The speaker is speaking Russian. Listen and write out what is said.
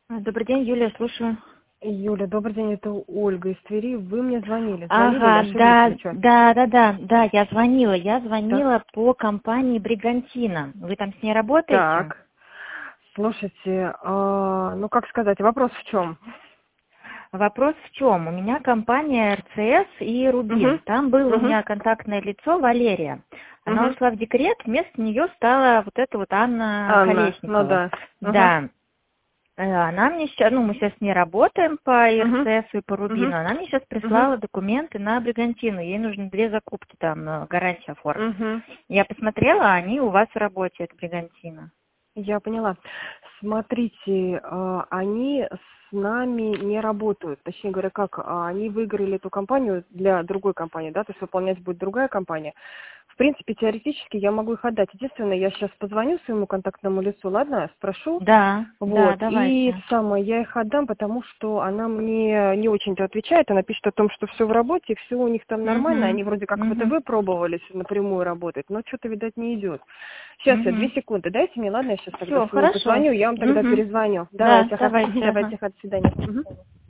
Добрый день, Юлия, слушаю. Юля, добрый день, это Ольга из Твери. Вы мне звонили. Звонили или Ага, ошиблись или да, что? да, да, да, да, я звонила. Я Так, звонила по компании Бригантина. Вы там с ней работаете? так. Слушайте, ну как сказать, вопрос в чем? Вопрос в чем? У меня компания РЦС и Угу, Рубин. Там было у угу, меня контактное лицо Валерия. Она угу. ушла в декрет, вместо нее стала вот эта вот Анна Анна, ну Колесникова. да. Угу, Да. Она мне сейчас, ну, мы сейчас с ней работаем по угу, РЦС и по угу, Рубину. Она мне сейчас угу, прислала документы на Бригантину. Ей нужно 2 закупки там, гарантию оформить. угу. Я посмотрела, они у вас в работе, это Бригантина. Я поняла. Смотрите, они с нами не работают. Точнее говоря, как они выиграли эту компанию для другой компании, да, то есть выполнять будет другая компания. В принципе, теоретически я могу их отдать. Единственное, я сейчас позвоню своему контактному лицу, ладно, спрошу. Да, да, Вот. И давайте. самое, я их отдам, потому что она мне не очень-то отвечает. Она пишет о том, что все в работе, все у них там нормально. Угу, Они вроде как в угу, ВТБ пробовались напрямую работать, но что-то, видать, не идет. Сейчас я 2 угу. секунды. Дайте мне, ладно, я сейчас тогда Все, своему хорошо. позвоню, я вам тогда Угу. перезвоню. Да, Давайте, ага, давайте, ага. давайте, ага, до свидания. Мгм.